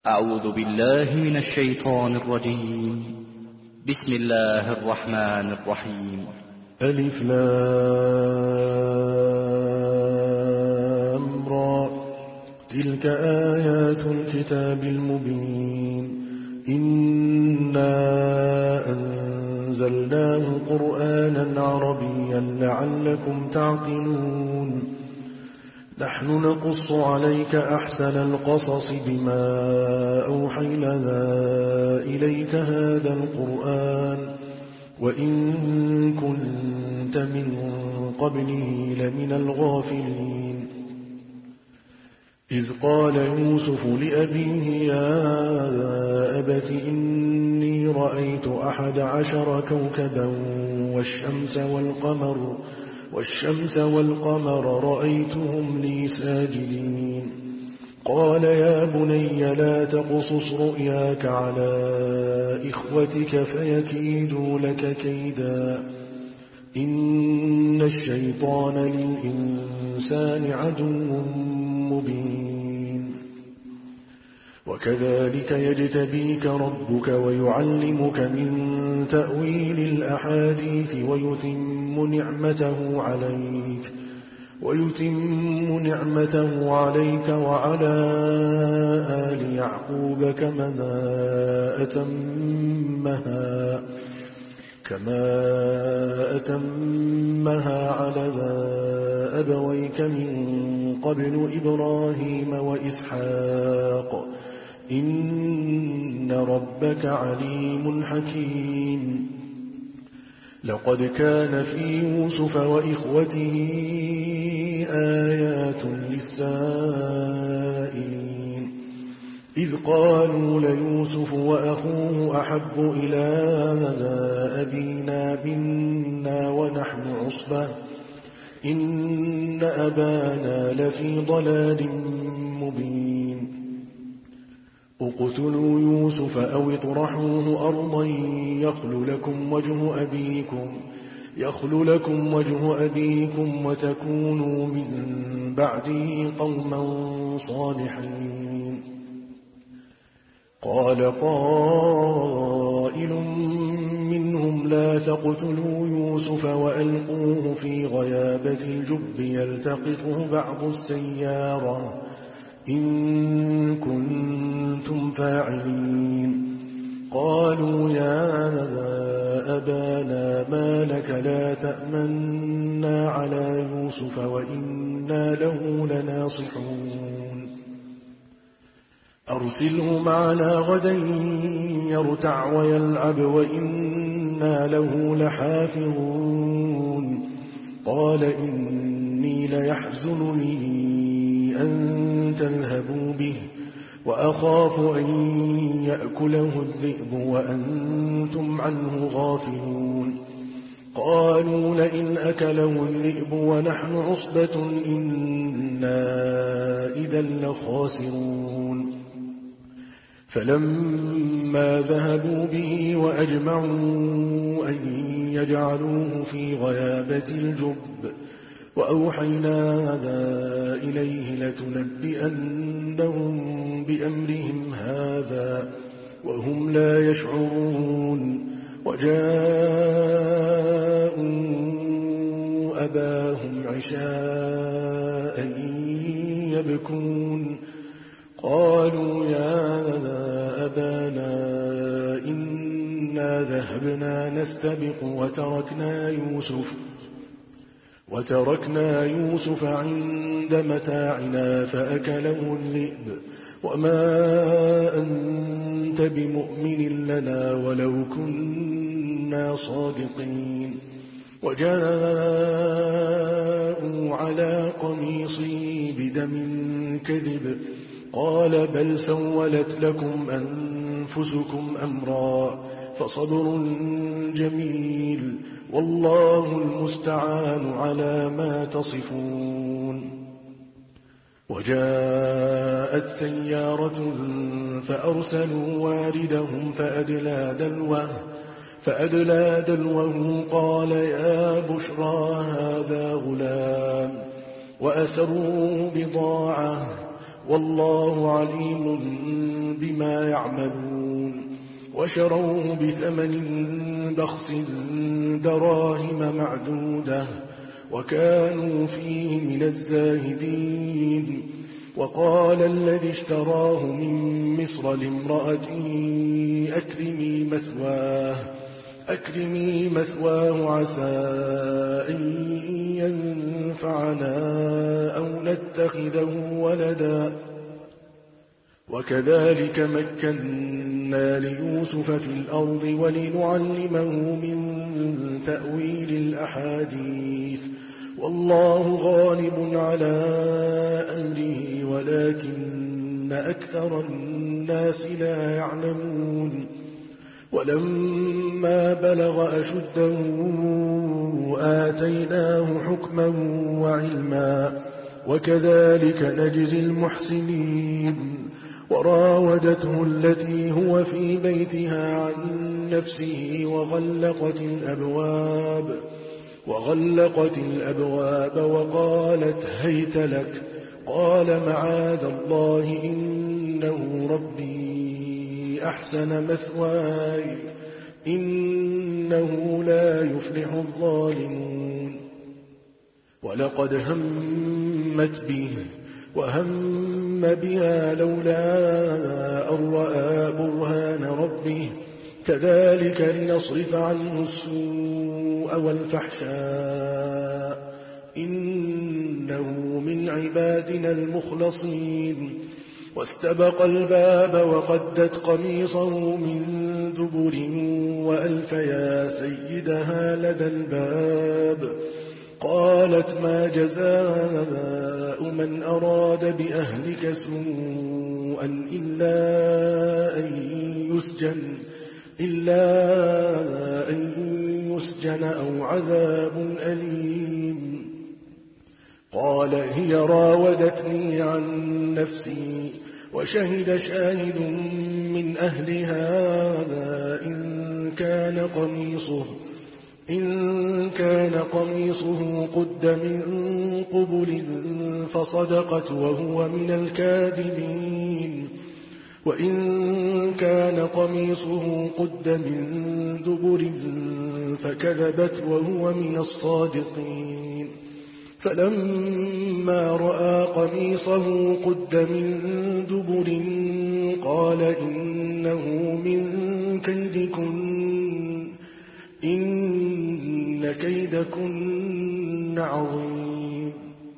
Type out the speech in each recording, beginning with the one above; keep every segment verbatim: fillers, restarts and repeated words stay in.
أعوذ بالله من الشيطان الرجيم. بسم الله الرحمن الرحيم. ألف لام را، تلك آيات الكتاب المبين. إنا أنزلناه قرآنا عربيا لعلكم تعقلون. نحن نقص عليك أحسن القصص بما أوحينا إليك هذا القرآن وإن كنت من قبله لمن الغافلين. إذ قال يوسف لأبيه يا أبت إني رأيت أحد عشر كوكبا والشمس والقمر والشمس والقمر رأيتهم لي ساجدين. قال يا بني لا تقصص رؤياك على إخوتك فيكيدوا لك كيدا. إن الشيطان للإنسان عدو مبين. وكذلك يجتبيك ربك ويعلمك من تأويل الأحاديث ويتم نعمته عليك ويتم نعمته عليك وعلى آل يعقوب كما أتمها كما أتمها على أبويك من قبل إبراهيم وإسحاق إن ربك عليم حكيم. لقد كان في يوسف وإخوته آيات للسائلين. إذ قالوا ليوسف وأخوه أحب إلى أبينا منا ونحن عصبة إن أبانا لفي ضلال مبين. اقتلوا يوسف أو اطرحوه أرضا يخل لكم وجه أبيكم يخل لكم وجه أبيكم وتكونوا من بعده قوما صالحين. قال قائل منهم لا تقتلوا يوسف وألقوه في غيابة الجب يلتقطه بعض السيارة إن كنتم فاعلين. قالوا يا أبانا ما لك لا تأمنا على يوسف وإنا له لناصحون. أرسله معنا غدا يرتع ويلعب وإنا له لحافظون. قال إني ليحزنني أن تذهبوا به وأخاف أن يأكله الذئب وأنتم عنه غافلون. قالوا لئن أكله الذئب ونحن عصبة إنا إذا لخاسرون. فلما ذهبوا به وأجمعوا أن يجعلوه في غيابة الجب وأوحينا إليه لتنبئنهم بأمرهم هذا وهم لا يشعرون. وجاءوا أباهم عشاء يبكون. قالوا يا أبانا إنا ذهبنا نستبق وتركنا يوسف وتركنا يوسف عند متاعنا فأكله الذئب وما أنت بمؤمن لنا ولو كنا صادقين. وجاءوا على قميصي بدم كذب قال بل سولت لكم أنفسكم أمرا فصبر جميل والله المستعان على ما تصفون. وجاءت سيارة فأرسلوا واردهم فأدلى دلوه فأدلى دلوه قال يا بشرى هذا غلام وأسروا بضاعة والله عليم بما بما يعملون وشروه بثمن بخس دراهم معدودة وكانوا فيه من الزاهدين. وقال الذي اشتراه من مصر لامرأته أكرمي مثواه أكرمي مثواه عسى أن ينفعنا أو نتخذه ولدا. وكذلك مكنا ليوسف في الأرض ولنعلمه من تأويل الأحاديث والله غالب على أمره ولكن أكثر الناس لا يعلمون. ولما بلغ أشده آتيناه حكما وعلما وكذلك نجزي المحسنين. وراودته التي هو في بيتها عن نفسه وغلقت الأبواب وغلقت الأبواب وقالت هيت لك قال معاذ الله إنه ربي أحسن مثواي إنه لا يفلح الظالمون. ولقد همت به وهم بها لولا أن رأى برهان ربه كذلك لنصرف عنه السوء والفحشاء إنه من عبادنا المخلصين. واستبق الباب وقدت قميصه من دبر وألف يا سيدها لدى الباب. قالت ما جزاء من أراد بأهلك سوءا إلا أن يسجن إلا أن يسجن أو عذاب أليم. قال هي راودتني عن نفسي وشهد شاهد من أهلها إن كان قميصه إن كان قميصه قد من قبل فصدقت وهو من الكاذبين وإن كان قميصه قد من دبر فكذبت وهو من الصادقين. فلما رأى قميصه قد من دبر قال إنه من كيدكن إن كيدكن عظيم.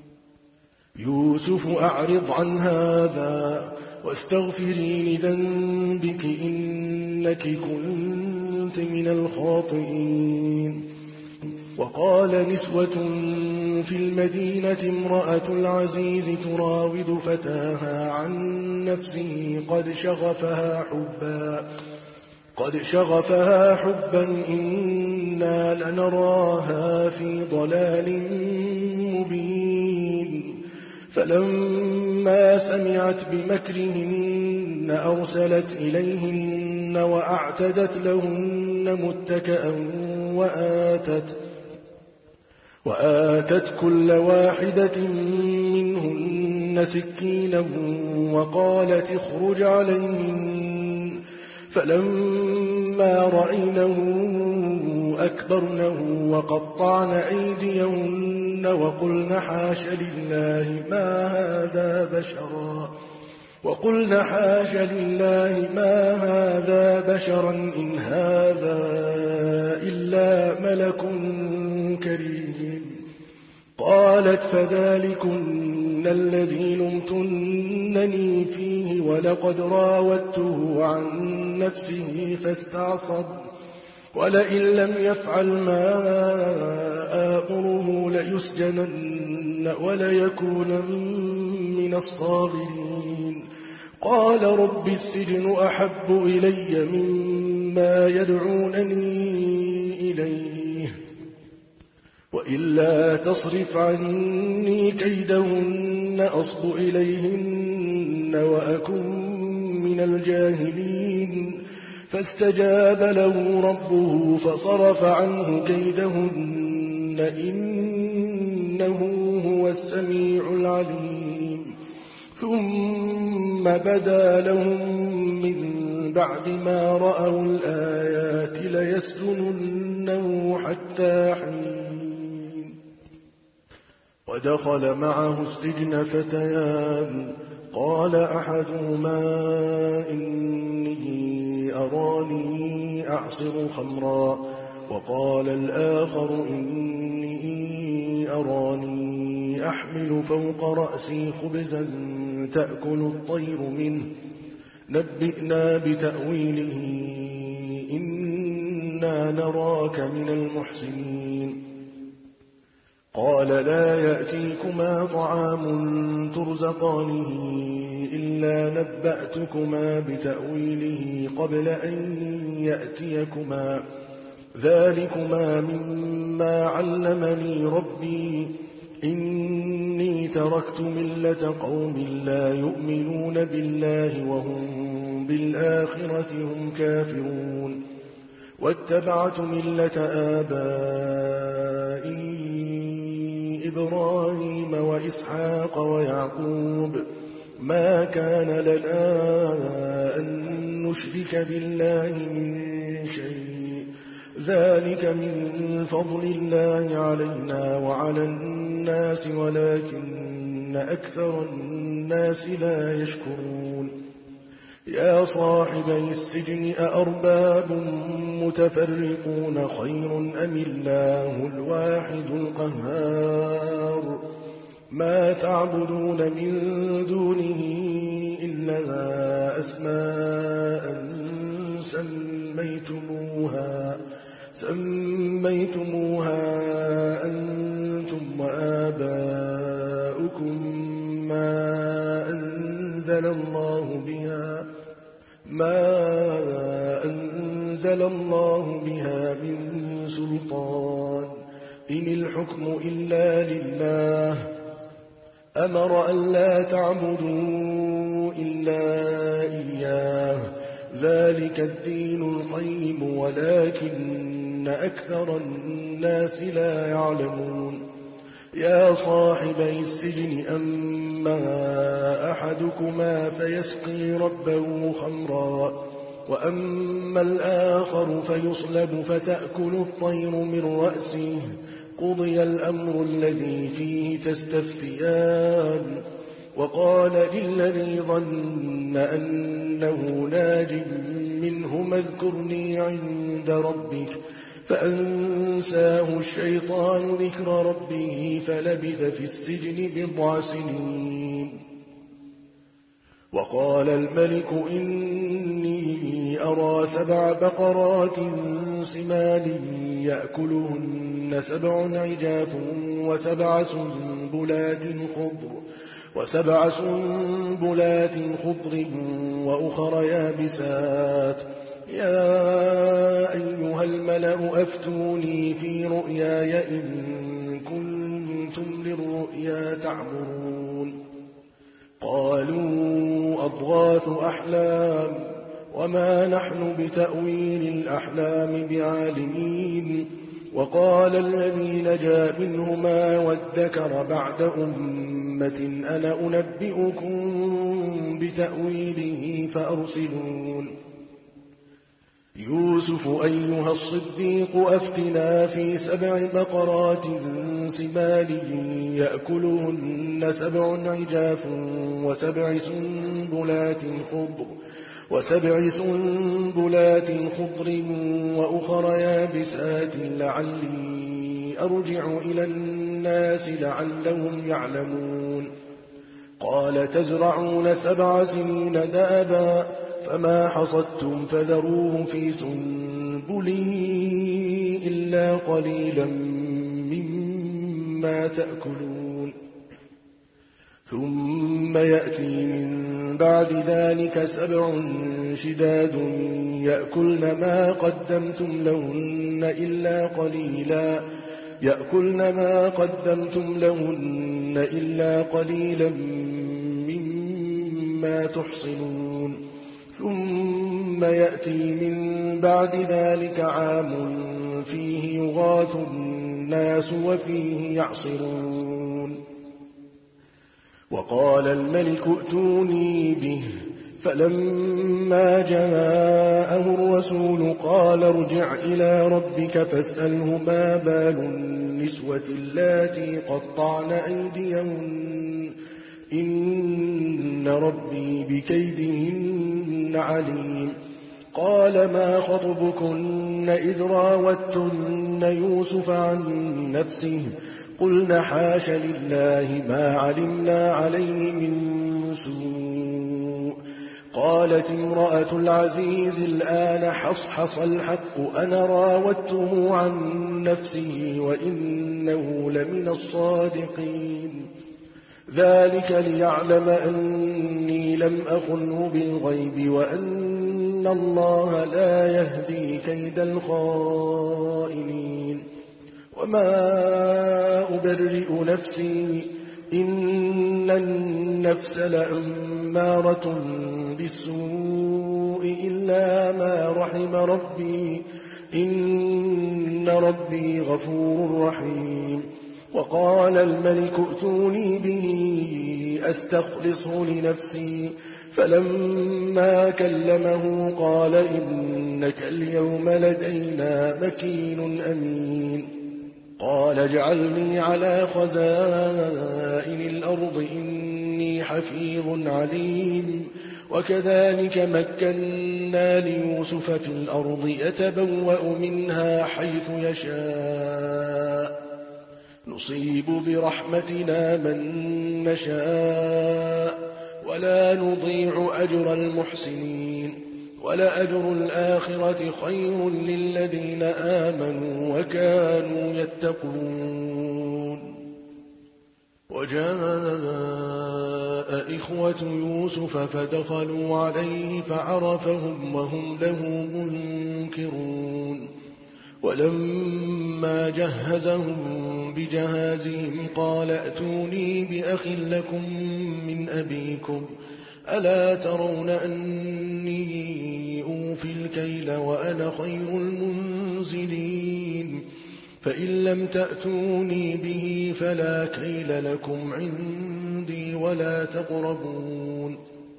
يوسف أعرض عن هذا واستغفري لذنبك إنك كنت من الخاطئين. وقال نسوة في المدينة امرأة العزيز تراود فتاها عن نفسه قد شغفها حبا قد شغفها حبا إنا لنراها في ضلال مبين. فلما سمعت بمكرهن أرسلت إليهن وأعتدت لهن متكأ وآتت وآتت كل واحدة منهن سكينا وقالت اخرج عليهن. فلما رأينه أكبرنه وقطعن أيديهن وقلن حاش لله ما هذا بشرا وقلن حاش لله ما هذا بشرا إن هذا إلا ملك كريم. قالت فذلكن الذي لمتنني فيه ولقد راودته عن نفسه فاستعصب ولئن لم يفعل ما آمره ليسجنن وليكون من الصاغرين. قال رب السجن أحب إلي مما يدعونني إليه وإلا تصرف عني كيدهن أصب إليهن وأكن من الجاهلين. فاستجاب له ربه فصرف عنه كيدهن إنه هو السميع العليم. ثم بدا لهم من بعد ما رأوا الآيات ليسجننه حتى حين. ودخل معه السجن فتيان، قال أحدهما إني أراني أعصر خمرا، وقال الآخر إني أراني أحمل فوق رأسي خبزا تأكل الطير منه، نبئنا بتأويله إنا نراك من المحسنين. قال لا يأتيكما طعام ترزقانه إلا نبأتكما بتأويله قبل أن يأتيكما، ذلكما مما علمني ربي، إني تركت ملة قوم لا يؤمنون بالله وهم بالآخرة هم كافرون، واتبعت ملة آبائي إبراهيم وإسحاق ويعقوب، ما كان لنا أن نشرك بالله من شيء، ذلك من فضل الله علينا وعلى الناس ولكن أكثر الناس لا يشكرون. يا صاحبي السجن أأرباب متفرقون خير أم الله الواحد القهار، ما تعبدون من دونه إلا أسماء سميتموها سميتموها أنتم وآباؤكم ما أنزل الله بها ما أنزل الله بها من سلطان، إن الحكم إلا لله، أمر أن لا تعبدوا إلا إياه، ذلك الدين القيم ولكن أكثر الناس لا يعلمون. يا صاحبي السجن أما أحدكما فيسقي ربه خمرا، وأما الآخر فيصلب فتأكل الطير من رأسه، قضي الأمر الذي فيه تستفتيان. وقال للذي ظن أنه ناج منهما اذكرني عند ربك، فأنساه الشيطان ذكر ربه فلبث في السجن بضع سنين. وقال الملك إني أرى سبع بقرات سمان يأكلهن سبع عجاف وسبع سنبلات خضر وسبع سنبلات خضر وأخر يابسات، يا أيها الملأ أفتوني في رؤياي إن كنتم للرؤيا تعبرون. قالوا أضغاث أحلام وما نحن بتأويل الأحلام بعالمين. وقال الذي نجا منهما وادكر بعد أمة أنا أنبئكم بتأويله فأرسلون. يوسف أيها الصديق أفتنا في سبع بقرات سمان يأكلهن سبع عجاف وسبع سنبلات خضر وسبع سنبلات خضر وأخر يابسات لعلي أرجع إلى الناس لعلهم يعلمون. قال تزرعون سبع سنين دابا فما حصدتم فذروه في سنبله إلا قليلا مما تأكلون. ثم يأتي من بعد ذلك سبع شداد يأكلن ما قدمتم لهن إلا قليلا يأكلن ما قدمتم لهن إلا قليلا مما تحصنون. ثم يأتي من بعد ذلك عام فيه يغاث الناس وفيه يعصرون. وقال الملك ائتوني به فلما جاءه الرسول قال ارجع إلى ربك فاسأله ما بال النسوة اللاتي قطعن أيديهن إن ربي بكيدهن عليم. قال ما خطبكن إذ راوتن يوسف عن نفسه قلن حاش لله ما علمنا عليه من سوء. قالت امرأة العزيز الآن حصحص الحق أنا راودته عن نفسه وإنه لمن الصادقين. ذلك ليعلم أني لم أخنه بالغيب وأن الله لا يهدي كيد الخائنين. وما أبرئ نفسي إن النفس لأمارة بالسوء إلا ما رحم ربي إن ربي غفور رحيم. وقال الملك ائتوني به أستخلصه لنفسي فلما كلمه قال إنك اليوم لدينا مكين أمين. قال اجعلني على خزائن الأرض إني حفيظ عليم. وكذلك مكنا ليوسف في الأرض يتبوأ منها حيث يشاء نصيب برحمتنا من نشاء ولا نضيع أجر المحسنين. ولأجر الآخرة خير للذين آمنوا وكانوا يتقون. وجاء إخوة يوسف فدخلوا عليه فعرفهم وهم له منكرون. ولما جهزهم بجهازهم قال ائتوني بأخ لكم من أبيكم ألا ترون أني أوفي الكيل وأنا خير المنزلين. فإن لم تأتوني به فلا كيل لكم عندي ولا تقربون.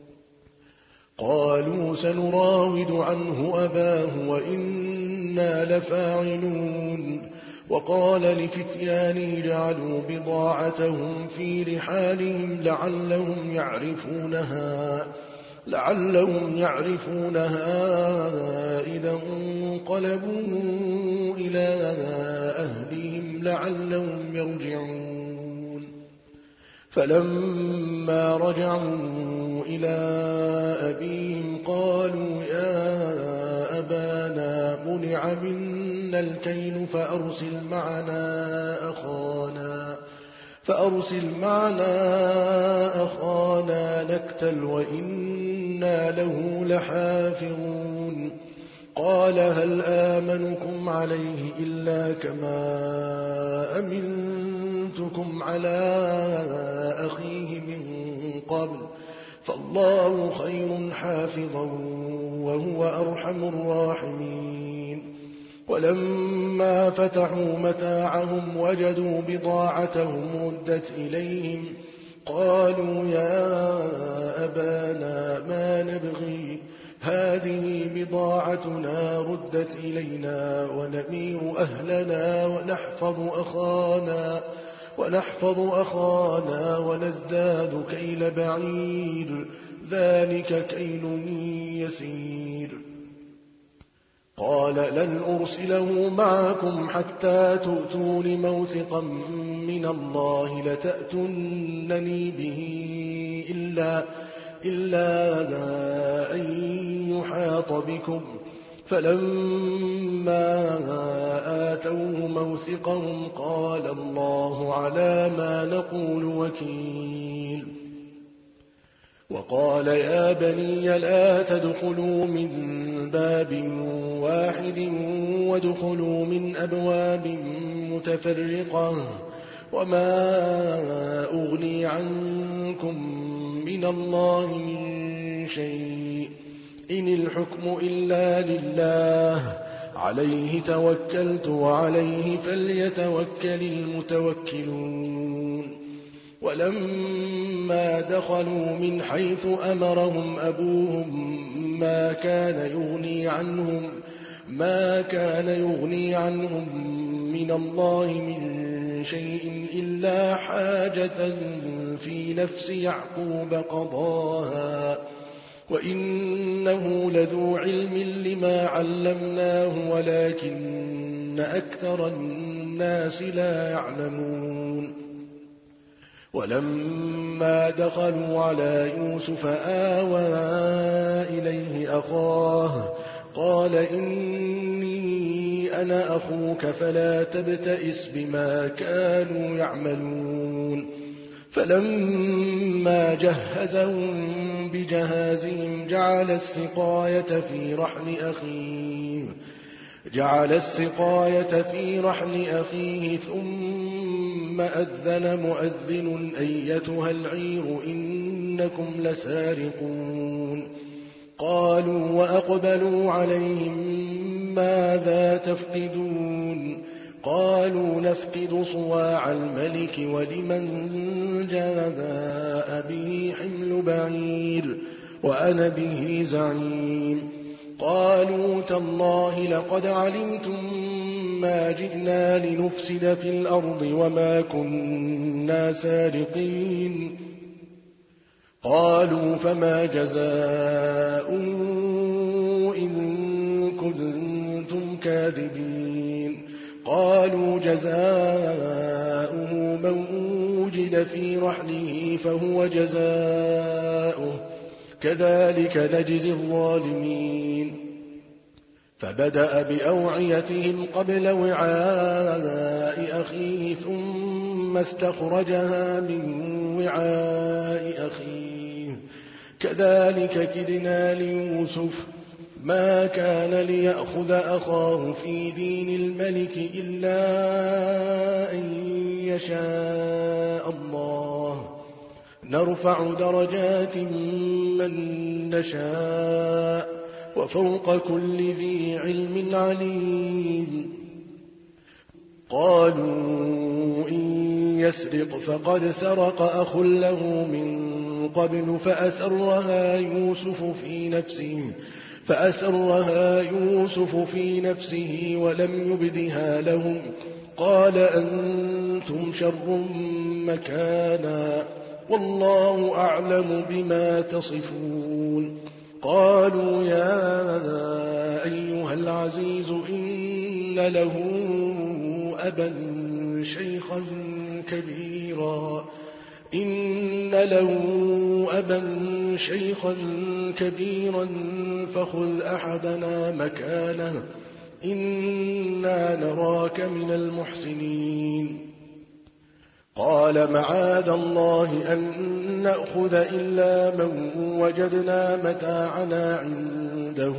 قالوا سنراود عنه أباه وإنا لفاعلون. وقال لفتيانه جعلوا بضاعتهم في رحالهم لعلهم يعرفونها لعلهم يعرفونها إذا انقلبوا إلى أهلهم لعلهم يرجعون. فلما رجعوا إلى أبيهم قالوا يا أبانا منع منا الكيل فأرسل معنا أخانا فأرسل معنا أخانا نكتل وإنا له لحافظون. قال هل آمنكم عليه إلا كما أمنتكم على أخيه من قبل فالله خير حافظا وهو أرحم الراحمين. ولما فتحوا متاعهم وجدوا بضاعتهم ردت إليهم قالوا يا أبانا ما نبغي هذه بضاعتنا ردت إلينا ونمير أهلنا ونحفظ أخانا ونحفظ أخانا ونزداد كيل بعير ذلك كيل يسير. قال لن أرسله معكم حتى تؤتون موثقا من الله لتأتونني به إلا, إلا أن يحاط بكم. فلما آتوه موثقهم قال الله على ما نقول وكيل. وقال يا بني لا تدخلوا من باب واحد وادخلوا من أبواب متفرقة وما أغني عنكم من الله من شيء إن الحكم إلا لله عليه توكلت وعليه فليتوكل المتوكلون. ولما دخلوا من حيث أمرهم أبوهم ما كان يغني عنهم ما كان يغني عنهم من الله من شيء إلا حاجة في نفس يعقوب قضاها وإنه لذو علم لما علمناه ولكن أكثر الناس لا يعلمون ولما دخلوا على يوسف آوى إليه أخاه قال إني أنا أخوك فلا تبتئس بما كانوا يعملون فلما جهزهم بجهازهم جعل السقاية في رحل أخيه جعل السقاية في رحل أخيه ثم أذن مؤذن أيتها العير إنكم لسارقون قالوا وأقبلوا عليهم ماذا تفقدون قالوا نفقد صواع الملك ولمن جاء به حمل بعير وأنا به زعيم قالوا تالله لقد علمتم ما جئنا لنفسد في الأرض وما كنا سارقين قالوا فما جزاء إن كنتم كاذبين قالوا جزاؤه من وجد في رحله فهو جزاؤه كذلك نجزي الظالمين فبدأ بأوعيتهم قبل وعاء أخيه ثم استخرجها من وعاء أخيه كذلك كدنا ليوسف ما كان ليأخذ أخاه في دين الملك إلا أن يشاء الله نرفع درجات من نشاء وفوق كل ذي علم عليم قالوا إن يسرق فقد سرق أخ له من قبل فأسرها يوسف في نفسه فأسرها يوسف في نفسه ولم يبدها لهم قال أنتم شر مكانا والله أعلم بما تصفون قالوا يا أيها العزيز إن له أبا شيخا كبيرا إن له أبا شيخا كبيرا فخذ أحدنا مكانه إنا نراك من المحسنين قال معاذ الله أن نأخذ إلا من وجدنا متاعنا عنده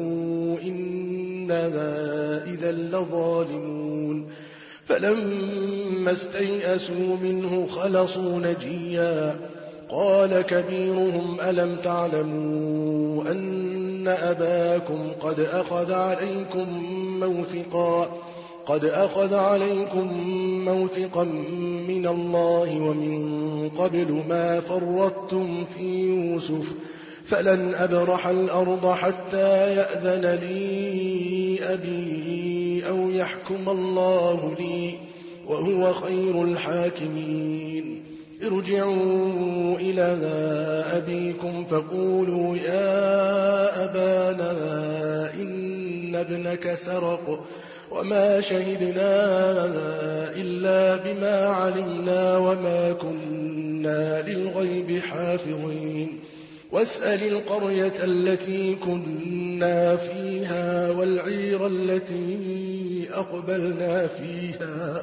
إننا إذا لظالمون فلما استيئسوا منه خلصوا نجيا قال كبيرهم ألم تعلموا أن أباكم قد أخذ عليكم موثقا قد أخذ عليكم موثقا من الله ومن قبل ما فرطتم في يوسف فلن أبرح الأرض حتى يأذن لي أبي أو يحكم الله لي وهو خير الحاكمين ارجعوا إلى أبيكم فقولوا يا أبانا إن ابنك سرق وما شهدنا إلا بما علمنا وما كنا للغيب حافظين واسأل القرية التي كنا فيها والعير التي أقبلنا فيها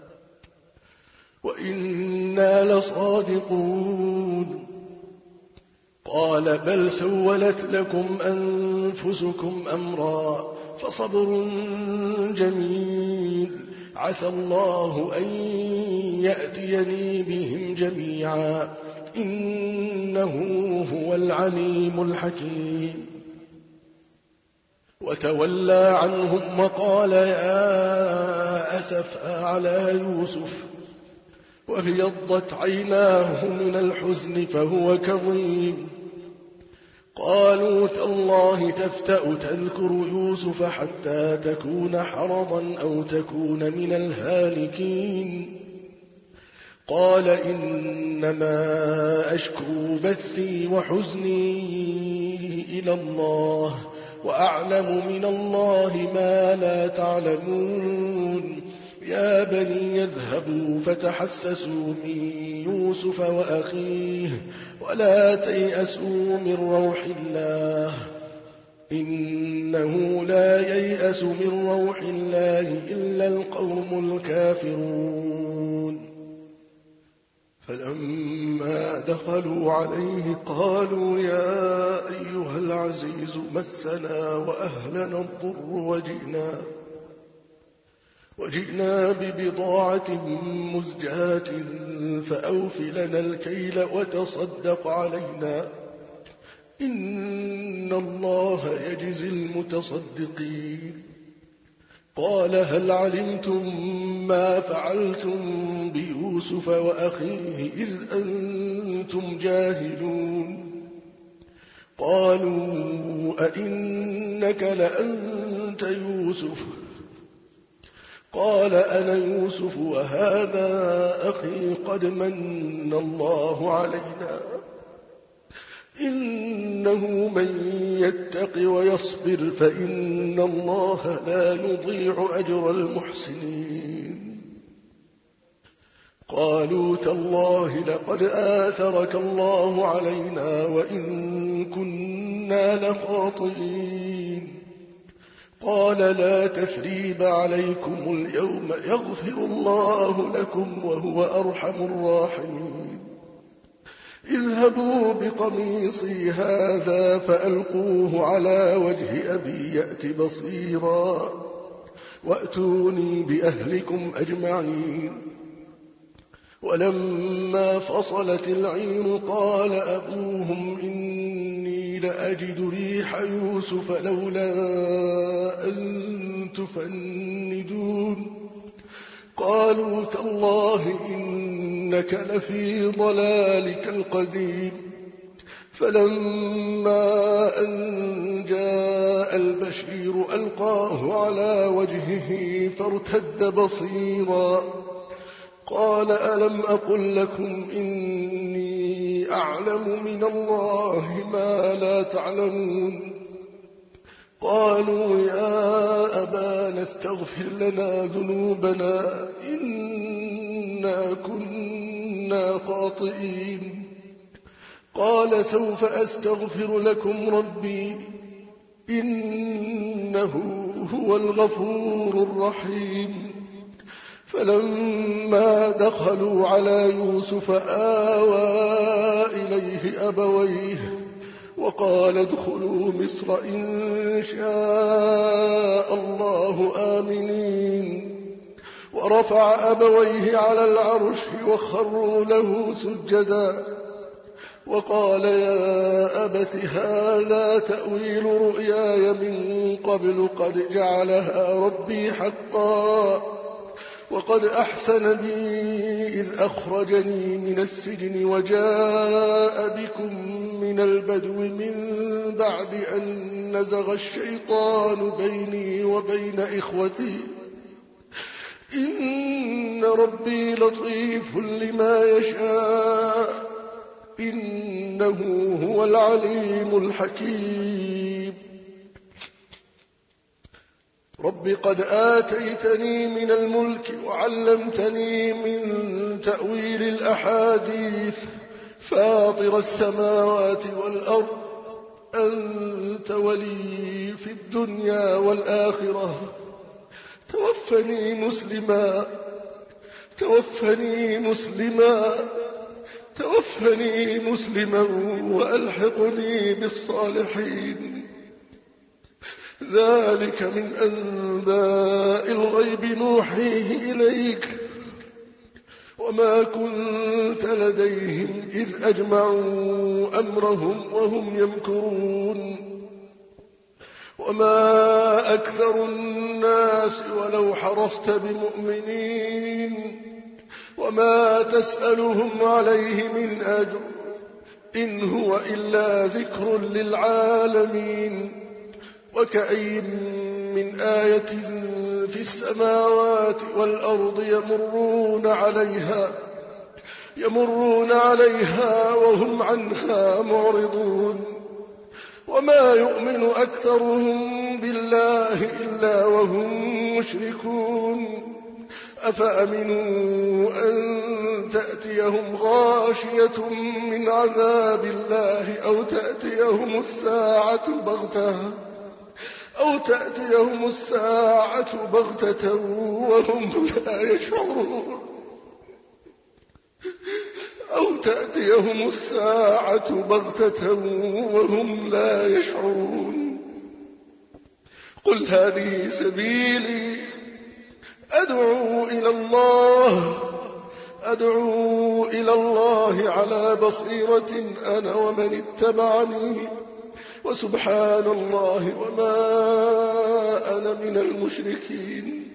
وإنا لصادقون قال بل سولت لكم أنفسكم أمرا فصبر جميل عسى الله أن يأتيني بهم جميعا إنه هو العليم الحكيم وتولى عنهم وقال يا أسفا على يوسف وابيضت عيناه من الحزن فهو كظيم. قالوا تالله تفتأ تذكر يوسف حتى تكون حرضا أو تكون من الهالكين. قال إنما أشكو بثي وحزني إلى الله وأعلم من الله ما لا تعلمون. يا بني يذهبوا فتحسسوا من يوسف وأخيه ولا تيأسوا من روح الله إنه لا ييأس من روح الله إلا القوم الكافرون. فلما دخلوا عليه قالوا يا أيها العزيز مسنا وأهلنا الضر وجئنا وجئنا ببضاعة مزجاة فأوف لنا الكيل وتصدق علينا إن الله يجزي المتصدقين. قال هل علمتم ما فعلتم بيوسف وأخيه إذ أنتم جاهلون؟ قالوا أئنك لأنت يوسف؟ قال أنا يوسف وهذا أخي قد من الله علينا إنه من يتق ويصبر فإن الله لا يضيع أجر المحسنين. قالوا تالله لقد آثرك الله علينا وإن كنا لخاطئين. قال لا تثريب عليكم اليوم يغفر الله لكم وهو أرحم الراحمين. اذهبوا بقميصي هذا فألقوه على وجه أبي يأت بصيرا وأتوني بأهلكم أجمعين. ولما فصلت العير قال أبوهم إني لأجد ريح يوسف لولا أن تفندون. قالوا تالله إنك لفي ضلالك القديم. فلما أن جاء البشير ألقاه على وجهه فارتد بصيرا قال ألم أقل لكم إني أعلم من الله ما لا تعلمون. قالوا يا أبانا استغفر لنا ذنوبنا إنا كنا خاطئين. قال سوف أستغفر لكم ربي إنه هو الغفور الرحيم. فلما دخلوا على يوسف آوى إليه أبويه وقال ادخلوا مصر إن شاء الله آمنين. ورفع أبويه على العرش وخروا له سجدا وقال يا أبت هذا تأويل رؤياي من قبل قد جعلها ربي حقا وقد أحسن بي إذ أخرجني من السجن وجاء بكم من البدو من بعد أن نزغ الشيطان بيني وبين إخوتي إن ربي لطيف لما يشاء إنه هو العليم الحكيم. رب قد آتيتني من الملك وعلمتني من تأويل الأحاديث فاطر السماوات والأرض أنت ولي في الدنيا والآخرة توفني مسلما توفني مسلما توفني مسلما وألحقني بالصالحين. ذلك من أنباء الغيب نوحيه إليك وما كنت لديهم إذ أجمعوا أمرهم وهم يمكرون. وما أكثر الناس ولو حرصت بمؤمنين وما تسألهم عليه من أجر إن هو إلا ذكر للعالمين. وكأي من آية في السماوات والأرض يمرون عليها يمرون عليها وهم عنها معرضون وما يؤمن أكثرهم بالله إلا وهم مشركون أفأمنوا أن تأتيهم غاشية من عذاب الله أو تأتيهم الساعة بغتة أو تأتيهم الساعة بغتة وهم لا يشعرون أو تأتيهم الساعة بغتة وهم لا يشعرون. قل هذه سبيلي أدعو إلى الله أدعو إلى الله على بصيرة أنا ومن اتبعني وسبحان الله وما أنا من المشركين.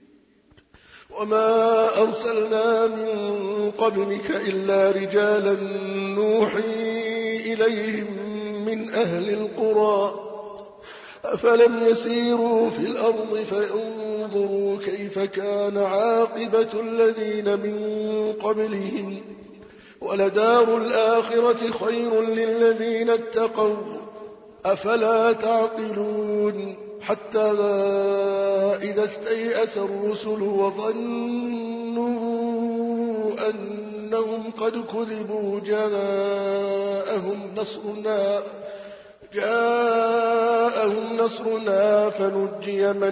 وما أرسلنا من قبلك إلا رجالا نوحي إليهم من أهل القرى أفلم يسيروا في الأرض فينظروا كيف كان عاقبة الذين من قبلهم ولدار الآخرة خير للذين اتقوا أفلا تعقلون. حتى إذا استيأس الرسل وظنوا أنهم قد كذبوا جاءهم نصرنا جاءهم نصرنا فنجي من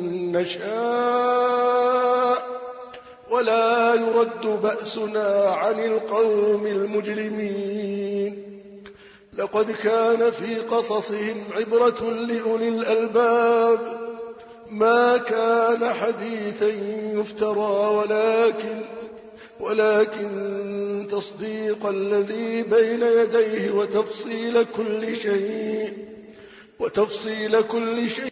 نشاء ولا يرد بأسنا عن القوم المجرمين. لقد كان في قصصهم عبرة لأولي الألباب ما كان حديثا يفترى ولكن ولكن تصديق الذي بين يديه وتفصيل كل شيء وتفصيل كل شيء